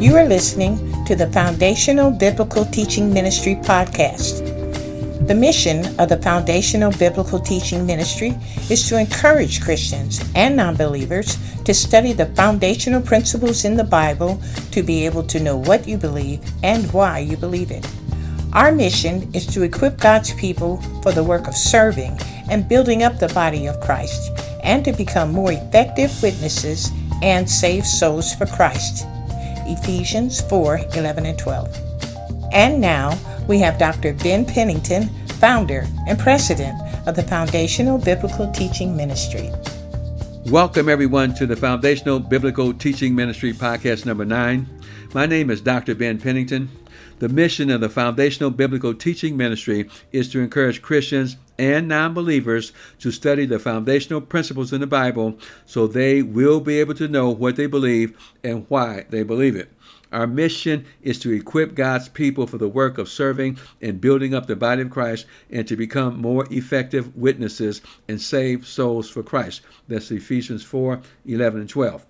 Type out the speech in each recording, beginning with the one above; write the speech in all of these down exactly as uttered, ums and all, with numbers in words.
You are listening to the Foundational Biblical Teaching Ministry podcast. The mission of the Foundational Biblical Teaching Ministry is to encourage Christians and non-believers to study the foundational principles in the Bible to be able to know what you believe and why you believe it. Our mission is to equip God's people for the work of serving and building up the body of Christ, and to become more effective witnesses and save souls for Christ. Ephesians four, eleven and twelve. And now we have Doctor Ben Pennington, founder and president of the Foundational Biblical Teaching Ministry. Welcome everyone to the Foundational Biblical Teaching Ministry podcast number nine. My name is Doctor Ben Pennington. The mission of the Foundational Biblical Teaching Ministry is to encourage Christians and non-believers to study the foundational principles in the Bible so they will be able to know what they believe and why they believe it. Our mission is to equip God's people for the work of serving and building up the body of Christ and to become more effective witnesses and save souls for Christ. That's Ephesians four, eleven and twelve.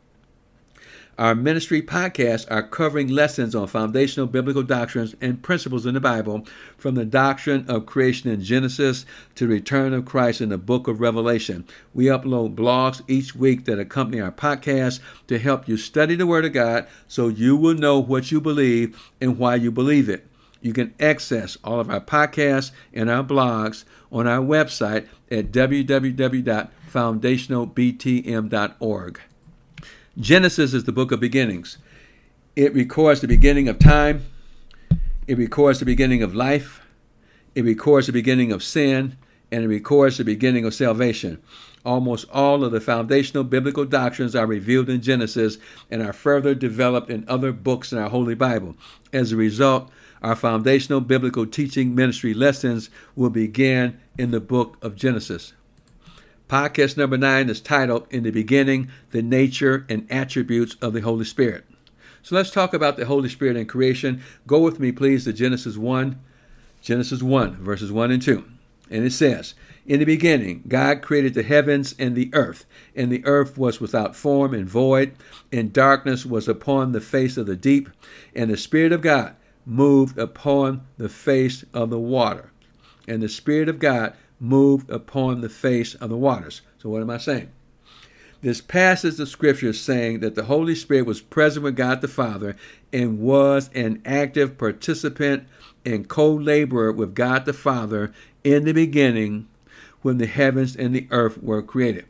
Our ministry podcasts are covering lessons on foundational biblical doctrines and principles in the Bible, from the doctrine of creation in Genesis to the return of Christ in the book of Revelation. We upload blogs each week that accompany our podcast to help you study the Word of God so you will know what you believe and why you believe it. You can access all of our podcasts and our blogs on our website at w w w dot foundational b t m dot org. Genesis is the book of beginnings. It records the beginning of time. It records the beginning of life. It records the beginning of sin. And it records the beginning of salvation. Almost all of the foundational biblical doctrines are revealed in Genesis and are further developed in other books in our Holy Bible. As a result, our foundational biblical teaching ministry lessons will begin in the book of Genesis. Podcast number nine is titled, In the Beginning, the Nature and Attributes of the Holy Spirit. So let's talk about the Holy Spirit and creation. Go with me, please, to Genesis one, Genesis one, verses one and two. And it says, In the beginning, God created the heavens and the earth, and the earth was without form and void, and darkness was upon the face of the deep, and the Spirit of God moved upon the face of the water. And the Spirit of God moved upon the face of the waters. So what am I saying? This passage of Scripture is saying that the Holy Spirit was present with God the Father and was an active participant and co-laborer with God the Father in the beginning when the heavens and the earth were created.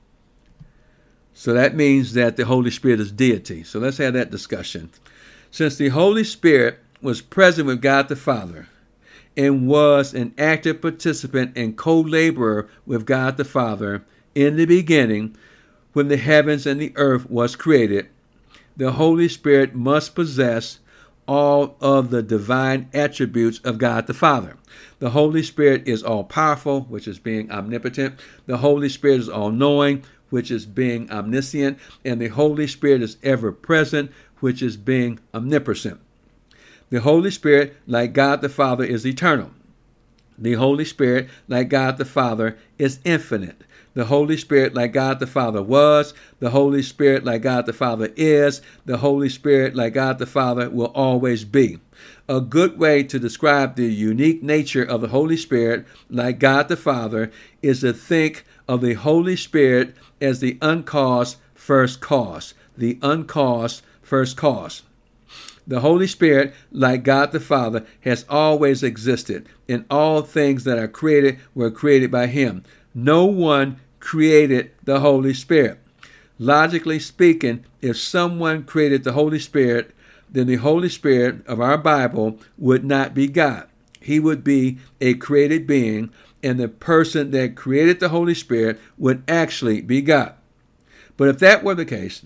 So that means that the Holy Spirit is deity. So let's have that discussion. Since the Holy Spirit was present with God the Father and was an active participant and co-laborer with God the Father in the beginning when the heavens and the earth was created, the Holy Spirit must possess all of the divine attributes of God the Father. The Holy Spirit is all-powerful, which is being omnipotent. The Holy Spirit is all-knowing, which is being omniscient. And the Holy Spirit is ever-present, which is being omnipresent. The Holy Spirit, like God the Father, is eternal. The Holy Spirit, like God the Father, is infinite. The Holy Spirit, like God the Father, was. The Holy Spirit, like God the Father, is. The Holy Spirit, like God the Father, will always be. A good way to describe the unique nature of the Holy Spirit, like God the Father, is to think of the Holy Spirit as the uncaused first cause. The uncaused first cause. The Holy Spirit, like God the Father, has always existed, and all things that are created were created by Him. No one created the Holy Spirit. Logically speaking, if someone created the Holy Spirit, then the Holy Spirit of our Bible would not be God. He would be a created being, and the person that created the Holy Spirit would actually be God. But if that were the case,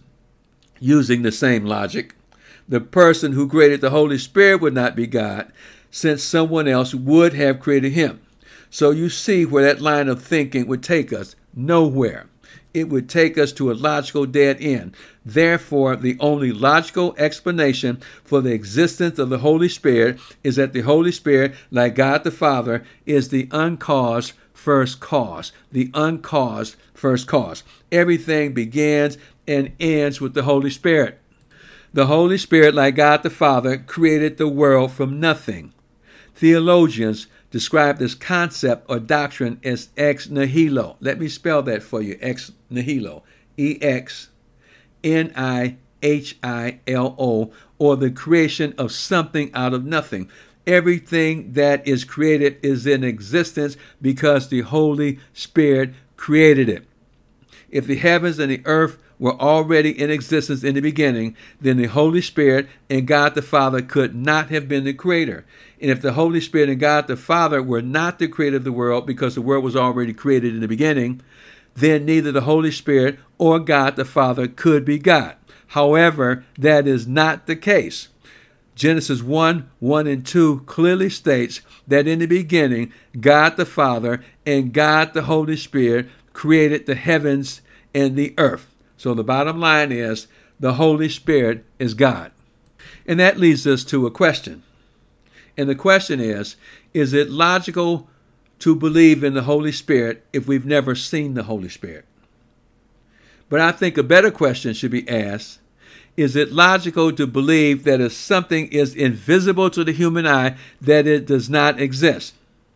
using the same logic, the person who created the Holy Spirit would not be God, since someone else would have created him. So you see where that line of thinking would take us. Nowhere. It would take us to a logical dead end. Therefore, the only logical explanation for the existence of the Holy Spirit is that the Holy Spirit, like God the Father, is the uncaused first cause. The uncaused first cause. Everything begins and ends with the Holy Spirit. The Holy Spirit, like God the Father, created the world from nothing. Theologians describe this concept or doctrine as ex nihilo. Let me spell that for you, ex nihilo. E X N I H I L O, or the creation of something out of nothing. Everything that is created is in existence because the Holy Spirit created it. If the heavens and the earth were already in existence in the beginning, then the Holy Spirit and God the Father could not have been the creator. And if the Holy Spirit and God the Father were not the creator of the world because the world was already created in the beginning, then neither the Holy Spirit or God the Father could be God. However, that is not the case. Genesis one, one and two clearly states that in the beginning, God the Father and God the Holy Spirit created the heavens and the earth. So the bottom line is the Holy Spirit is God. And that leads us to a question. And the question is, is it logical to believe in the Holy Spirit if we've never seen the Holy Spirit? But I think a better question should be asked, is it logical to believe that if something is invisible to the human eye, that it does not exist?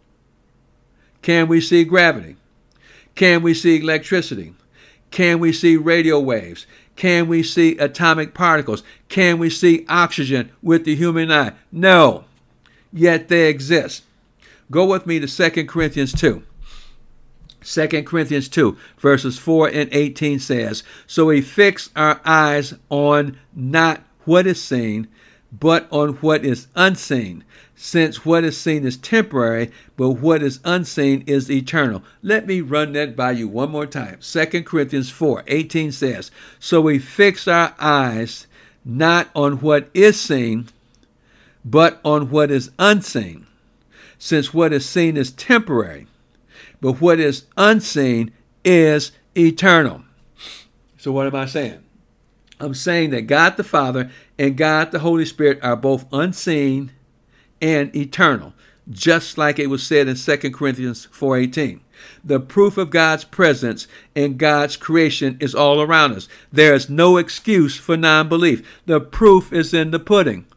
Can we see gravity? Can we see electricity? Can we see radio waves? Can we see atomic particles? Can we see oxygen with the human eye? No, yet they exist. Go with me to Second Corinthians two. Second Corinthians two, verses four and eighteen says, "So we fix our eyes on not what is seen, but on what is unseen, since what is seen is temporary, but what is unseen is eternal." Let me run that by you one more time. Second Corinthians four, eighteen says, "So we fix our eyes not on what is seen, but on what is unseen, since what is seen is temporary, but what is unseen is eternal." So what am I saying? I'm saying that God the Father and God the Holy Spirit are both unseen and eternal, just like it was said in Second Corinthians four eighteen. The proof of God's presence and God's creation is all around us. There is no excuse for non-belief. The proof is in the pudding.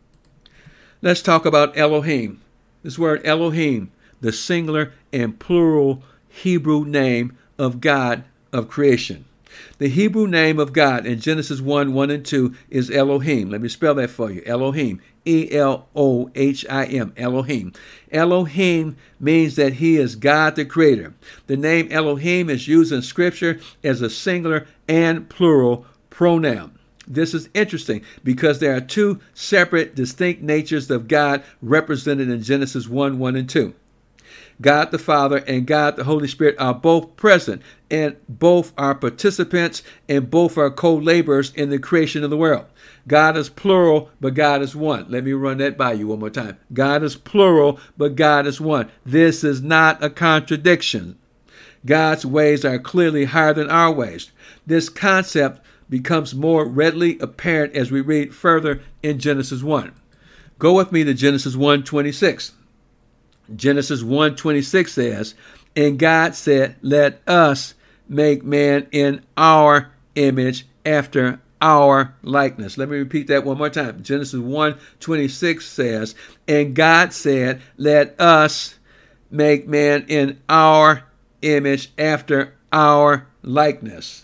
Let's talk about Elohim. This word Elohim, the singular and plural Hebrew name of God of creation. The Hebrew name of God in Genesis one, one and two is Elohim. Let me spell that for you. Elohim. E L O H I M. Elohim. Elohim means that he is God the Creator. The name Elohim is used in Scripture as a singular and plural pronoun. This is interesting because there are two separate, distinct natures of God represented in Genesis one, one and two. God the Father and God the Holy Spirit are both present, and both are participants, and both are co-laborers in the creation of the world. God is plural, but God is one. Let me run that by you one more time. God is plural, but God is one. This is not a contradiction. God's ways are clearly higher than our ways. This concept becomes more readily apparent as we read further in Genesis one. Go with me to Genesis one twenty-six. Genesis one twenty-six says, "And God said, let us make man in our image after our likeness." Let me repeat that one more time. Genesis one twenty-six says, "And God said, let us make man in our image after our likeness."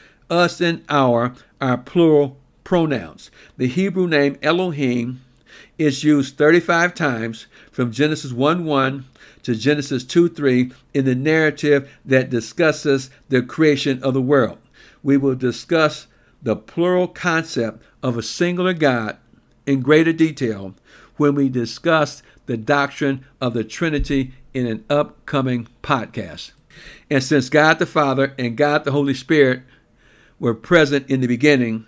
Us and our are plural pronouns. The Hebrew name Elohim is used thirty-five times from Genesis one one to Genesis two three in the narrative that discusses the creation of the world. We will discuss the plural concept of a singular God in greater detail when we discuss the doctrine of the Trinity in an upcoming podcast. And since God the Father and God the Holy Spirit were present in the beginning,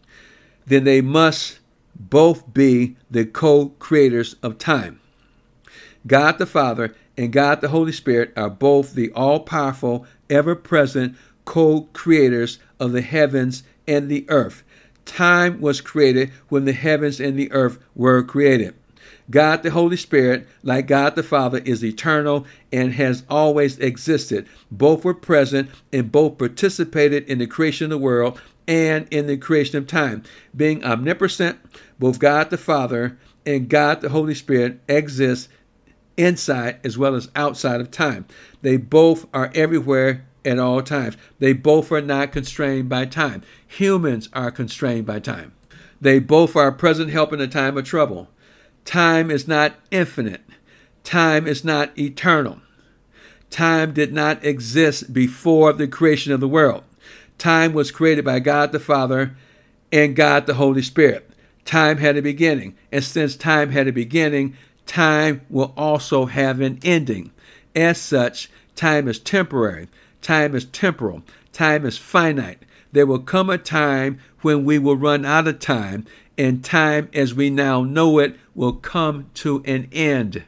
then they must both be the co-creators of time. God the Father and God the Holy Spirit are both the all-powerful, ever-present co-creators of the heavens and the earth. Time was created when the heavens and the earth were created. God the Holy Spirit, like God the Father, is eternal and has always existed. Both were present and both participated in the creation of the world and in the creation of time. Being omnipresent, both God the Father and God the Holy Spirit exist inside as well as outside of time. They both are everywhere at all times. They both are not constrained by time. Humans are constrained by time. They both are present help in a time of trouble. Time is not infinite. Time is not eternal. Time did not exist before the creation of the world. Time was created by God the Father and God the Holy Spirit. Time had a beginning, and since time had a beginning, time will also have an ending. As such, time is temporary. Time is temporal. Time is finite. There will come a time when we will run out of time, and time as we now know it will come to an end.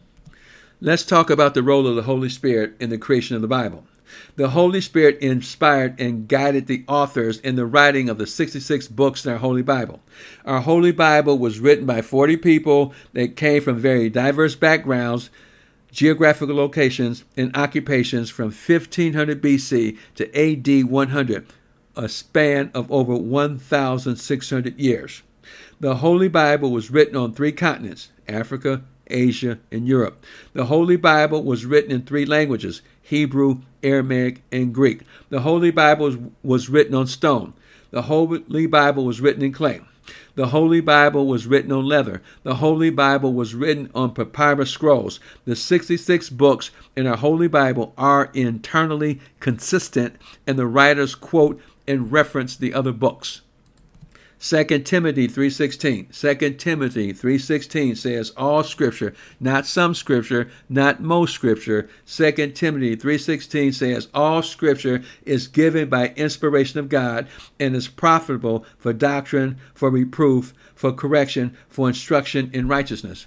Let's talk about the role of the Holy Spirit in the creation of the Bible. The Holy Spirit inspired and guided the authors in the writing of the sixty-six books in our Holy Bible. Our Holy Bible was written by forty people that came from very diverse backgrounds, geographical locations, and occupations from fifteen hundred B C to A D one hundred, a span of over one thousand six hundred years. The Holy Bible was written on three continents, Africa, Asia, and Europe. The Holy Bible was written in three languages, Hebrew, Aramaic, and Greek. The Holy Bible was, was written on stone. The Holy Bible was written in clay. The Holy Bible was written on leather. The Holy Bible was written on papyrus scrolls. The sixty-six books in our Holy Bible are internally consistent, and the writers quote and reference the other books. Second Timothy three sixteen. Second Timothy three sixteen says all scripture, not some scripture, not most scripture. Second Timothy three sixteen says all scripture is given by inspiration of God and is profitable for doctrine, for reproof, for correction, for instruction in righteousness.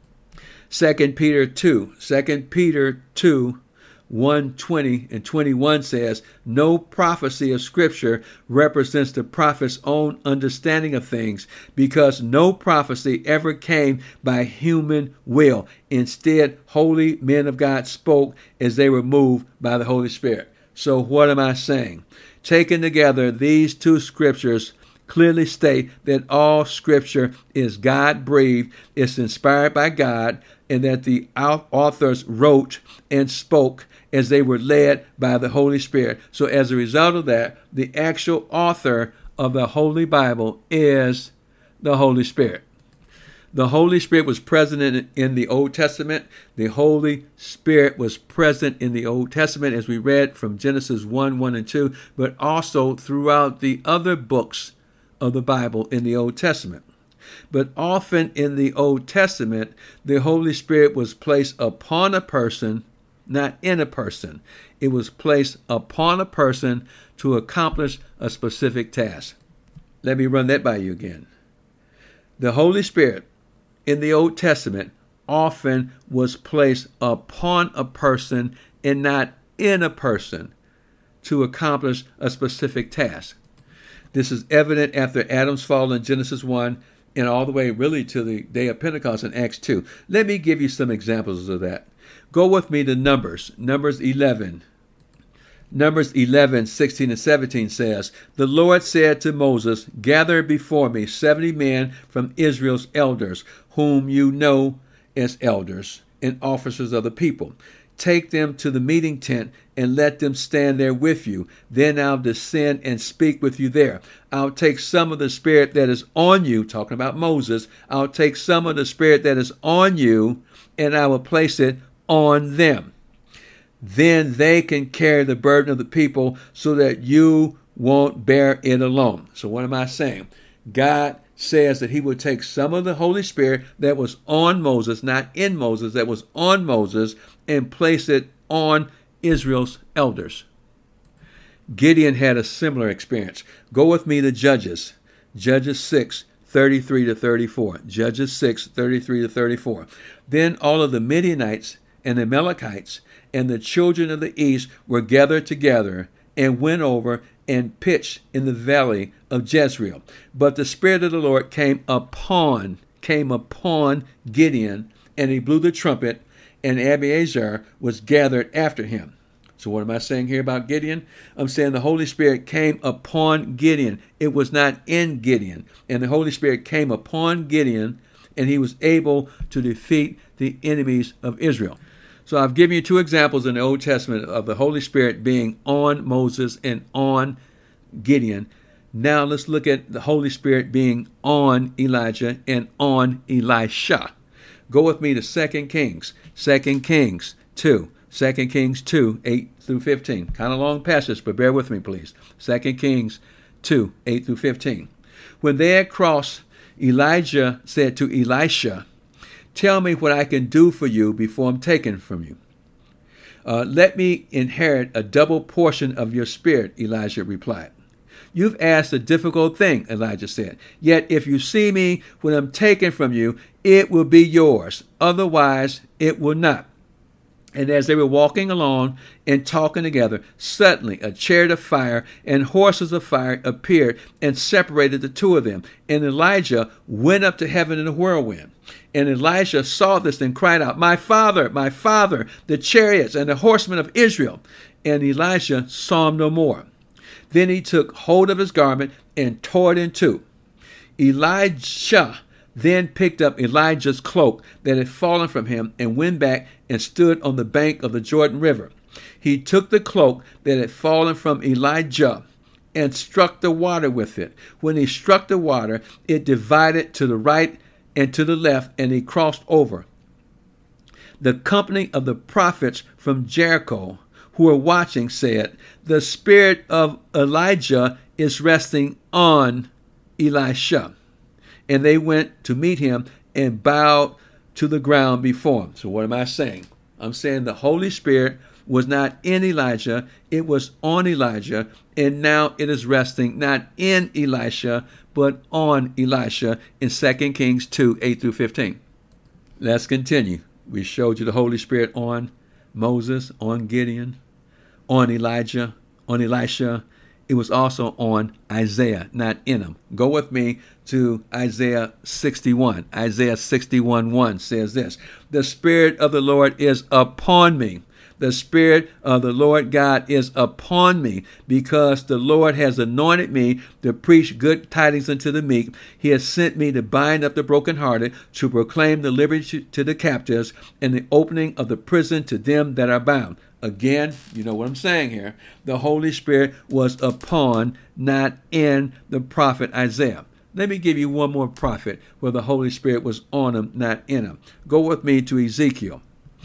Second Peter two. Second Peter two. one twenty and twenty-one says, no prophecy of Scripture represents the prophet's own understanding of things, because no prophecy ever came by human will. Instead, holy men of God spoke as they were moved by the Holy Spirit. So what am I saying? Taken together, these two scriptures clearly state that all Scripture is God-breathed, it's inspired by God, and that the authors wrote and spoke as they were led by the Holy Spirit. So as a result of that, the actual author of the Holy Bible is the Holy Spirit. The Holy Spirit was present in, in the Old Testament. The Holy Spirit was present in the Old Testament, as we read from Genesis one, one, and two, but also throughout the other books of the Bible in the Old Testament. But often in the Old Testament, the Holy Spirit was placed upon a person, not in a person. It was placed upon a person to accomplish a specific task. Let me run that by you again. The Holy Spirit in the Old Testament often was placed upon a person and not in a person to accomplish a specific task. This is evident after Adam's fall in Genesis one and all the way really to the day of Pentecost in Acts two. Let me give you some examples of that. Go with me to Numbers, Numbers eleven. Numbers eleven, sixteen and seventeen says, the Lord said to Moses, gather before me seventy men from Israel's elders, whom you know as elders and officers of the people. Take them to the meeting tent and let them stand there with you. Then I'll descend and speak with you there. I'll take some of the spirit that is on you, talking about Moses. I'll take some of the spirit that is on you and I will place it on them. Then they can carry the burden of the people so that you won't bear it alone. So what am I saying? God says that he would take some of the Holy Spirit that was on Moses, not in Moses, that was on Moses, and place it on Israel's elders. Gideon had a similar experience. Go with me to Judges. Judges six, thirty-three to thirty-four. Judges six, thirty-three to thirty-four. Then all of the Midianites and the Amalekites and the children of the east were gathered together and went over and pitched in the valley of Jezreel. But the Spirit of the Lord came upon came upon Gideon, and he blew the trumpet, and Abiezer was gathered after him. So what am I saying here about Gideon? I'm saying the Holy Spirit came upon Gideon. It was not in Gideon. And the Holy Spirit came upon Gideon, and he was able to defeat the enemies of Israel. So I've given you two examples in the Old Testament of the Holy Spirit being on Moses and on Gideon. Now let's look at the Holy Spirit being on Elijah and on Elisha. Go with me to Second Kings, Second Kings two. Second Kings two, eight through fifteen. Kind of long passage, but bear with me, please. Second Kings two, eight through fifteen. When they had crossed, Elijah said to Elisha, "Tell me what I can do for you before I'm taken from you." Uh, Let me inherit a double portion of your spirit, Elijah replied. "You've asked a difficult thing," Elijah said. "Yet if you see me when I'm taken from you, it will be yours. Otherwise, it will not." And as they were walking along and talking together, suddenly a chariot of fire and horses of fire appeared and separated the two of them. And Elijah went up to heaven in a whirlwind. And Elisha saw this and cried out, "My father, my father, the chariots and the horsemen of Israel." And Elisha saw him no more. Then he took hold of his garment and tore it in two. Elijah then picked up Elijah's cloak that had fallen from him and went back and stood on the bank of the Jordan River. He took the cloak that had fallen from Elijah and struck the water with it. When he struck the water, it divided to the right and to the left, and he crossed over. The company of the prophets from Jericho who were watching said, "The spirit of Elijah is resting on Elisha." And they went to meet him and bowed to the ground before him. So what am I saying? I'm saying the Holy Spirit was not in Elijah, it was on Elijah, and now it is resting not in Elisha, but on Elisha in Second Kings two, eight through fifteen. Let's continue. We showed you the Holy Spirit on Moses, on Gideon, on Elijah, on Elisha. It was also on Isaiah, not in him. Go with me to Isaiah sixty-one. Isaiah sixty-one one says this, "The Spirit of the Lord is upon me. The Spirit of the Lord God is upon me, because the Lord has anointed me to preach good tidings unto the meek. He has sent me to bind up the brokenhearted, to proclaim the liberty to the captives, and the opening of the prison to them that are bound." Again, you know what I'm saying here. The Holy Spirit was upon, not in, the prophet Isaiah. Let me give you one more prophet where the Holy Spirit was on him, not in him. Go with me to Ezekiel.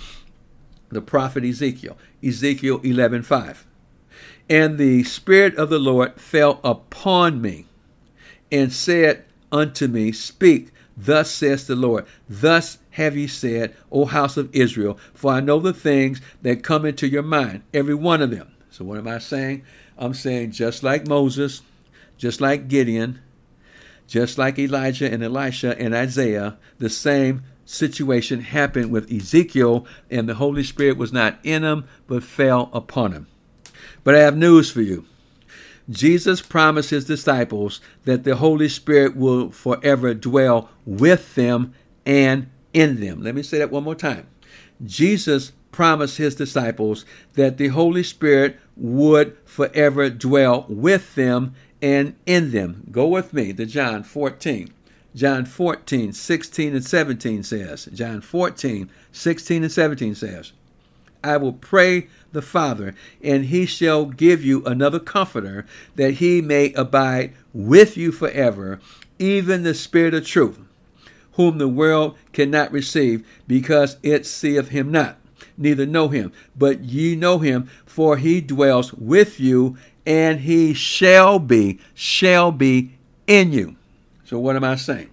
The prophet Ezekiel. Ezekiel eleven five. "And the Spirit of the Lord fell upon me, and said unto me, Speak, thus says the Lord. Thus have ye said, O house of Israel, for I know the things that come into your mind, every one of them." So what am I saying? I'm saying just like Moses, just like Gideon, just like Elijah and Elisha and Isaiah, the same situation happened with Ezekiel, and the Holy Spirit was not in him, but fell upon him. But I have news for you. Jesus promised his disciples that the Holy Spirit will forever dwell with them and in them. Let me say that one more time. Jesus promised his disciples that the Holy Spirit would forever dwell with them and in them. Go with me to John fourteen. John fourteen, sixteen and seventeen says, John fourteen, sixteen and seventeen says, "I will pray the Father, and he shall give you another comforter, that he may abide with you forever, even the Spirit of truth, whom the world cannot receive, because it seeth him not, neither know him. But ye know him, for he dwells with you, and he shall be, shall be in you." So what am I saying?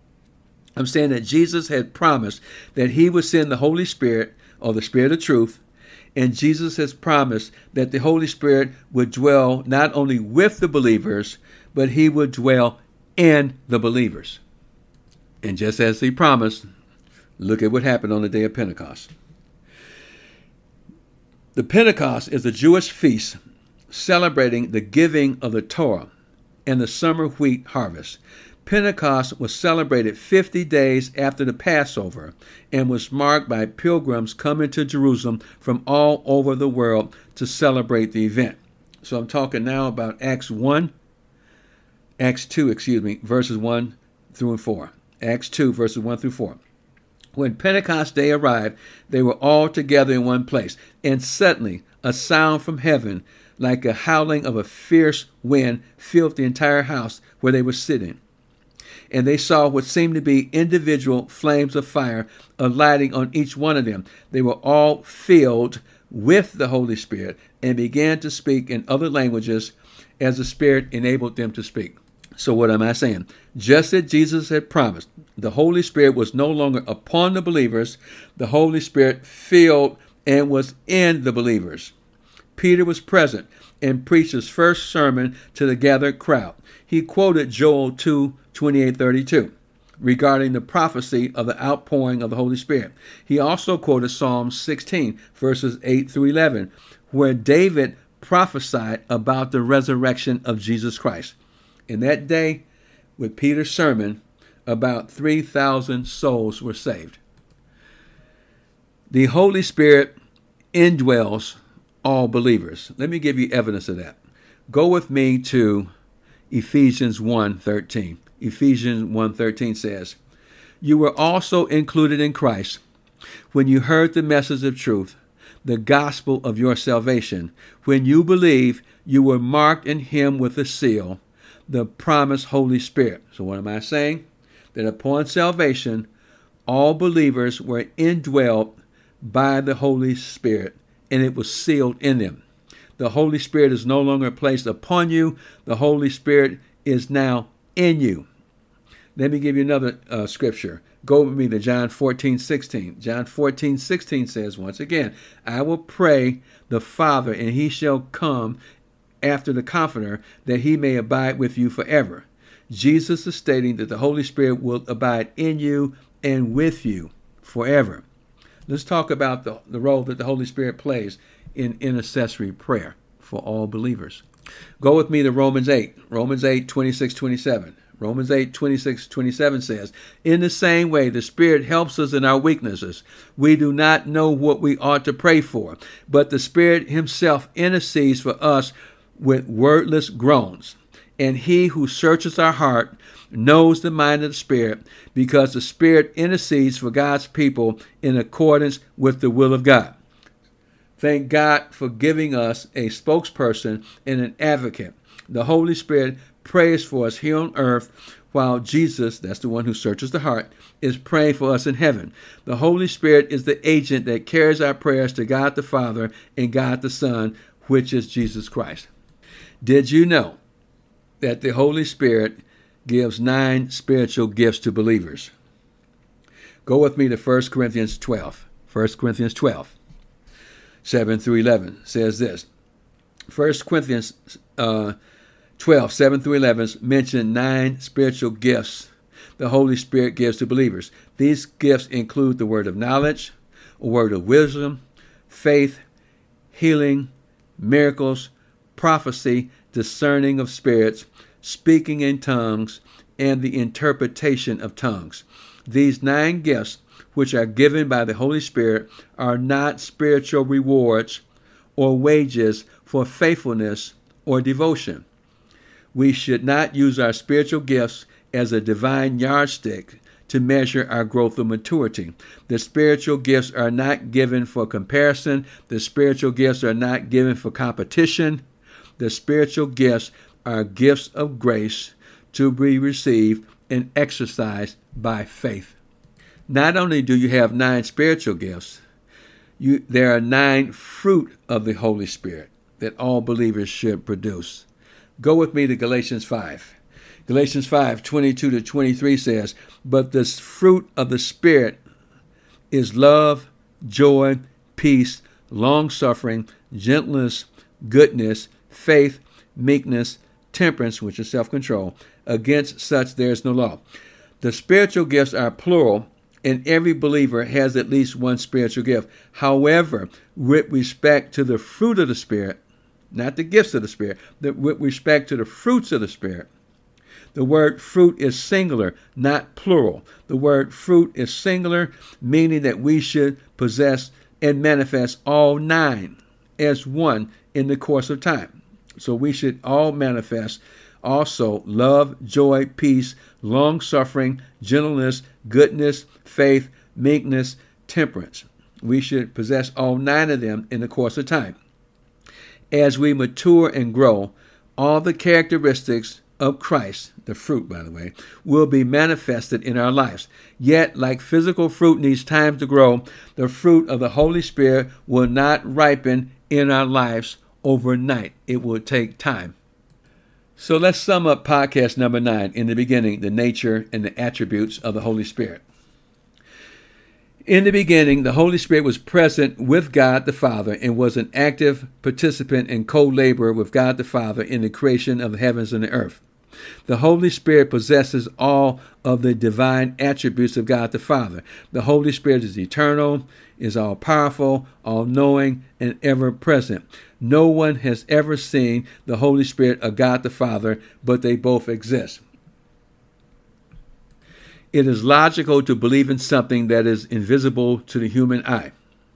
I'm saying that Jesus had promised that he would send the Holy Spirit, or the Spirit of truth, and Jesus has promised that the Holy Spirit would dwell not only with the believers, but he would dwell in the believers. And just as he promised, look at what happened on the day of Pentecost. The Pentecost is a Jewish feast celebrating the giving of the Torah and the summer wheat harvest. Pentecost was celebrated fifty days after the Passover and was marked by pilgrims coming to Jerusalem from all over the world to celebrate the event. So I'm talking now about Acts one, Acts two, excuse me, verses one through four. Acts two, verses one through four. When Pentecost Day arrived, they were all together in one place, and suddenly a sound from heaven, like a howling of a fierce wind, filled the entire house where they were sitting. And they saw what seemed to be individual flames of fire alighting on each one of them. They were all filled with the Holy Spirit and began to speak in other languages as the Spirit enabled them to speak. So what am I saying? Just as Jesus had promised, the Holy Spirit was no longer upon the believers. The Holy Spirit filled and was in the believers. Peter was present and preached his first sermon to the gathered crowd. He quoted Joel two, twenty-eight, thirty-two regarding the prophecy of the outpouring of the Holy Spirit. He also quoted Psalm sixteen, verses eight through eleven, where David prophesied about the resurrection of Jesus Christ. In that day, with Peter's sermon, about three thousand souls were saved. The Holy Spirit indwells all believers. Let me give you evidence of that. Go with me to Ephesians one thirteen. Ephesians one thirteen says, "You were also included in Christ when you heard the message of truth, the gospel of your salvation. When you believe, you were marked in him with a seal, the promised Holy Spirit." So what am I saying? That upon salvation, all believers were indwelt by the Holy Spirit, and it was sealed in them. The Holy Spirit is no longer placed upon you. The Holy Spirit is now in you. Let me give you another uh, scripture. Go with me to John fourteen, sixteen. John fourteen, sixteen says, once again, "I will pray the Father, and he shall come after the Comforter, that he may abide with you forever." Jesus is stating that the Holy Spirit will abide in you and with you forever. Let's talk about the, the role that the Holy Spirit plays in intercessory prayer for all believers. Go with me to Romans eight. Romans eight, twenty-six, twenty-seven. Romans eight, twenty-six, twenty-seven says, "In the same way, the Spirit helps us in our weaknesses. We do not know what we ought to pray for, but the Spirit himself intercedes for us with wordless groans. And he who searches our heart knows the mind of the Spirit, because the Spirit intercedes for God's people in accordance with the will of God." Thank God for giving us a spokesperson and an advocate. The Holy Spirit prays for us here on earth, while Jesus, that's the one who searches the heart, is praying for us in heaven. The Holy Spirit is the agent that carries our prayers to God the Father and God the Son, which is Jesus Christ. Did you know that the Holy Spirit gives nine spiritual gifts to believers? Go with me to First Corinthians twelve. First Corinthians twelve, seven through eleven says this. First Corinthians uh, twelve, seven through eleven mention nine spiritual gifts the Holy Spirit gives to believers. These gifts include the word of knowledge, a word of wisdom, faith, healing, miracles, prophecy, discerning of spirits, speaking in tongues, and the interpretation of tongues. These nine gifts, which are given by the Holy Spirit, are not spiritual rewards or wages for faithfulness or devotion. We should not use our spiritual gifts as a divine yardstick to measure our growth of maturity. The spiritual gifts are not given for comparison. The spiritual gifts are not given for competition. The spiritual gifts are gifts of grace to be received and exercised by faith. Not only do you have nine spiritual gifts, you, there are nine fruit of the Holy Spirit that all believers should produce. Go with me to Galatians five. Galatians five, twenty-two to twenty-three says, "But the fruit of the Spirit is love, joy, peace, long-suffering, gentleness, goodness, faith, meekness, temperance," which is self-control. "Against such there is no law." The spiritual gifts are plural, and every believer has at least one spiritual gift. However, with respect to the fruit of the Spirit, not the gifts of the Spirit, but with respect to the fruits of the Spirit, The word fruit is singular, not plural. The word fruit is singular, meaning that we should possess and manifest all nine as one in the course of time. So we should all manifest also love, joy, peace, long-suffering, gentleness, goodness, faith, meekness, temperance. We should possess all nine of them in the course of time. As we mature and grow, all the characteristics of Christ, the fruit, by the way, will be manifested in our lives. Yet, like physical fruit needs time to grow, the fruit of the Holy Spirit will not ripen in our lives overnight. It will take time. So let's sum up podcast number nine. In the beginning, the nature and the attributes of the Holy Spirit. In the beginning, the Holy Spirit was present with God the Father and was an active participant and co-laborer with God the Father in the creation of the heavens and the earth. The Holy Spirit possesses all of the divine attributes of God the Father. The Holy Spirit is eternal, is all-powerful, all-knowing, and ever-present. No one has ever seen the Holy Spirit or God the Father, but they both exist. It is logical to believe in something that is invisible to the human eye.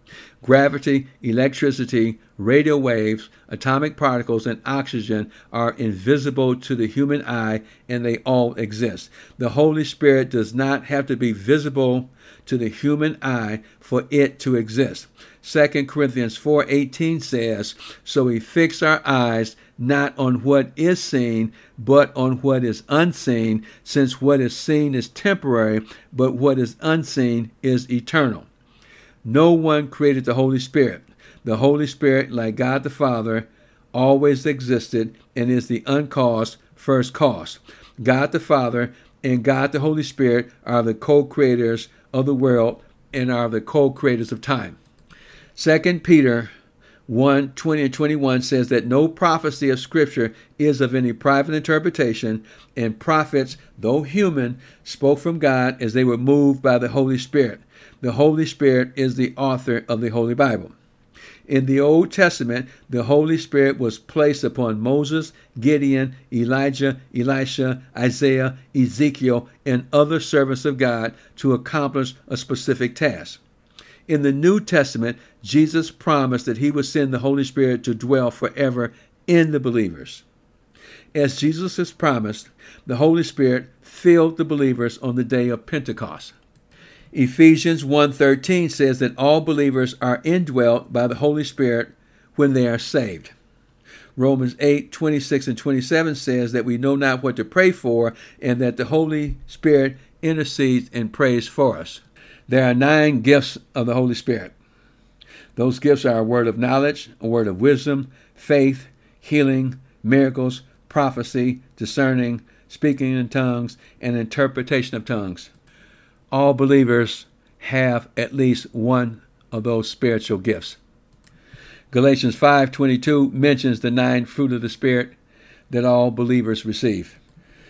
Gravity, electricity, radio waves, atomic particles, and oxygen are invisible to the human eye, and they all exist. The Holy Spirit does not have to be visible to the human eye for it to exist. Second Corinthians four eighteen says, "So we fix our eyes not on what is seen, but on what is unseen, since what is seen is temporary, but what is unseen is eternal." No one created the Holy Spirit. The Holy Spirit, like God the Father, always existed and is the uncaused first cause. God the Father and God the Holy Spirit are the co-creators of the world and are the co-creators of time. Second Peter one twenty and twenty-one says that no prophecy of Scripture is of any private interpretation, and prophets, though human, spoke from God as they were moved by the Holy Spirit. The Holy Spirit is the author of the Holy Bible. In the Old Testament, the Holy Spirit was placed upon Moses, Gideon, Elijah, Elisha, Isaiah, Ezekiel, and other servants of God to accomplish a specific task. In the New Testament, Jesus promised that he would send the Holy Spirit to dwell forever in the believers. As Jesus has promised, the Holy Spirit filled the believers on the day of Pentecost. Ephesians one thirteen says that all believers are indwelt by the Holy Spirit when they are saved. Romans eight twenty-six and twenty-seven says that we know not what to pray for, and that the Holy Spirit intercedes and prays for us. There are nine gifts of the Holy Spirit. Those gifts are a word of knowledge, a word of wisdom, faith, healing, miracles, prophecy, discerning, speaking in tongues, and interpretation of tongues. All believers have at least one of those spiritual gifts. Galatians five twenty-two mentions the nine fruit of the Spirit that all believers receive.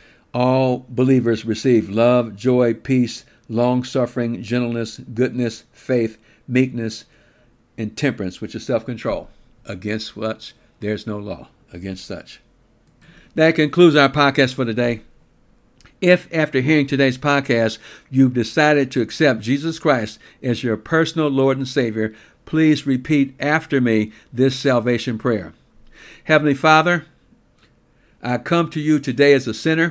All believers receive love, joy, peace, long-suffering, gentleness, goodness, faith, meekness, and temperance, which is self-control. Against which there's no law. Against such. That concludes our podcast for today. If, after hearing today's podcast, you've decided to accept Jesus Christ as your personal Lord and Savior, please repeat after me this salvation prayer. Heavenly Father, I come to you today as a sinner.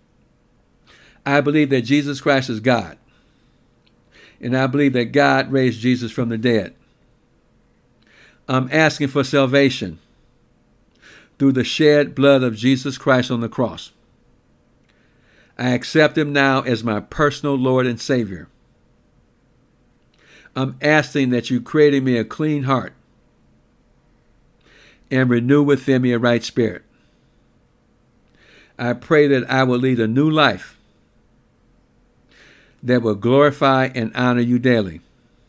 I believe that Jesus Christ is God. And I believe that God raised Jesus from the dead. I'm asking for salvation through the shed blood of Jesus Christ on the cross. I accept him now as my personal Lord and Savior. I'm asking that you create in me a clean heart and renew within me a right spirit. I pray that I will lead a new life that will glorify and honor you daily.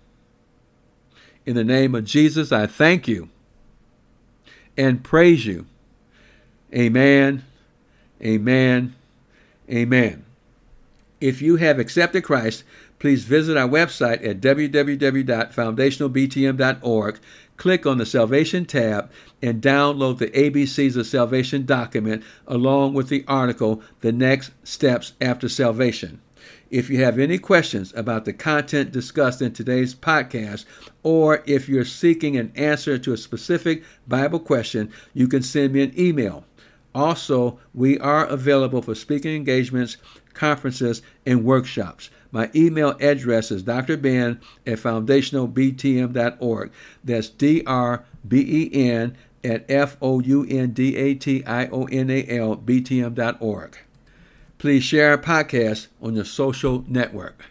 In the name of Jesus, I thank you and praise you. Amen, amen, amen. If you have accepted Christ, please visit our website at w w w dot foundational b t m dot org. click on the Salvation tab and download the A B Cs of Salvation document along with the article, The Next Steps After Salvation. If you have any questions about the content discussed in today's podcast, or if you're seeking an answer to a specific Bible question, you can send me an email. Also, we are available for speaking engagements, conferences, and workshops. My email address is d r ben at foundational b t m dot org. That's D R B E N at F O U N D A T I O N A L B T M dot org. Please share our podcast on your social network.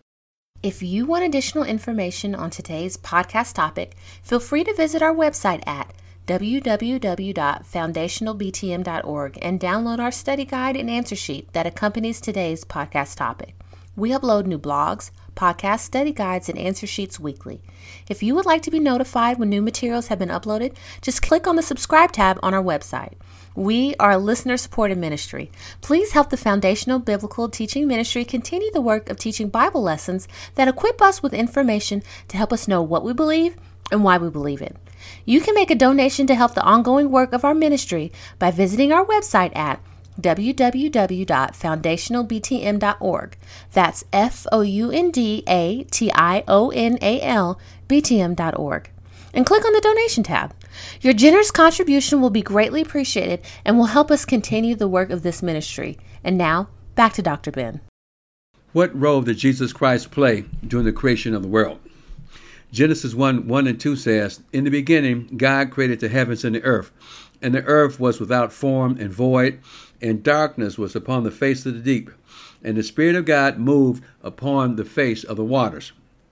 If you want additional information on today's podcast topic, feel free to visit our website at w w w dot foundational b t m dot org and download our study guide and answer sheet that accompanies today's podcast topic. We upload new blogs, podcasts, study guides, and answer sheets weekly. If you would like to be notified when new materials have been uploaded, just click on the subscribe tab on our website. We are a listener-supported ministry. Please help the Foundational Biblical Teaching Ministry continue the work of teaching Bible lessons that equip us with information to help us know what we believe and why we believe it. You can make a donation to help the ongoing work of our ministry by visiting our website at w w w dot foundational b t m dot org. That's F O U N D A T I O N A L B T M dot org. And click on the donation tab. Your generous contribution will be greatly appreciated and will help us continue the work of this ministry. And now, back to Doctor Ben. What role did Jesus Christ play during the creation of the world? Genesis one, one and two says, "In the beginning, God created the heavens and the earth, and the earth was without form and void, and darkness was upon the face of the deep, and the Spirit of God moved upon the face of the waters."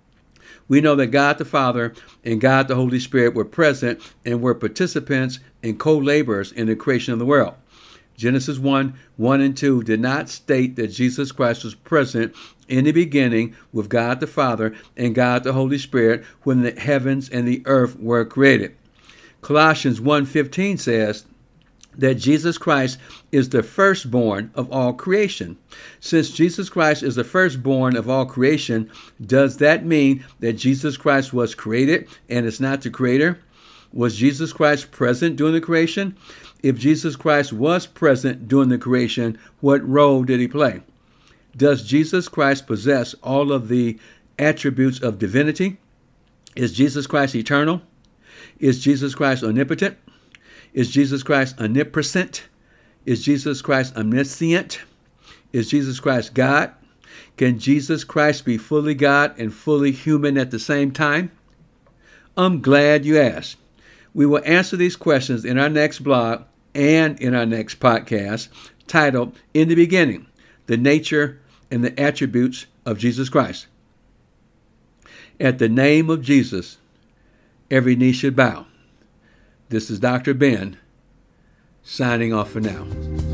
We know that God the Father and God the Holy Spirit were present and were participants and co-laborers in the creation of the world. Genesis one, one and two did not state that Jesus Christ was present in the beginning with God the Father and God the Holy Spirit when the heavens and the earth were created. Colossians one fifteen says that Jesus Christ is the firstborn of all creation. Since Jesus Christ is the firstborn of all creation, does that mean that Jesus Christ was created and is not the creator? Was Jesus Christ present during the creation? If Jesus Christ was present during the creation, what role did he play? Does Jesus Christ possess all of the attributes of divinity? Is Jesus Christ eternal? Is Jesus Christ omnipotent? Is Jesus Christ omnipresent? Is Jesus Christ omniscient? Is Jesus Christ God? Can Jesus Christ be fully God and fully human at the same time? I'm glad you asked. We will answer these questions in our next blog and in our next podcast titled, "In the Beginning, the Nature and the Attributes of Jesus Christ." At the name of Jesus, every knee should bow. This is Doctor Ben, signing off for now.